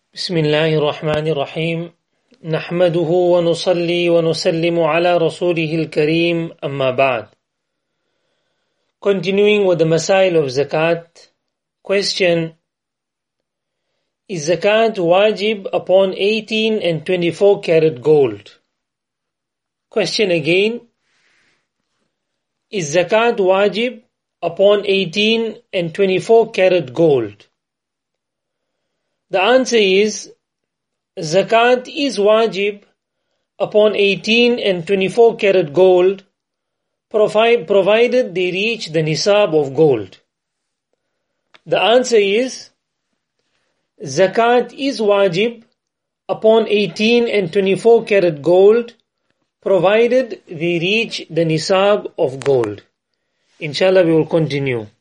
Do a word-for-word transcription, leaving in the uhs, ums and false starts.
بسم الله الرحمن الرحيم نحمده ونصلي ونسلم على رسوله الكريم أما بعد. Continuing with the Masail of Zakat. Question: Is Zakat wajib upon eighteen and twenty-four karat gold? Question again: Is Zakat wajib upon eighteen and twenty-four karat gold? The answer is, Zakat is wajib upon eighteen and twenty-four karat gold, provide, provided they reach the nisab of gold. The answer is, Zakat is wajib upon eighteen and twenty-four karat gold, provided they reach the nisab of gold. Inshallah we will continue.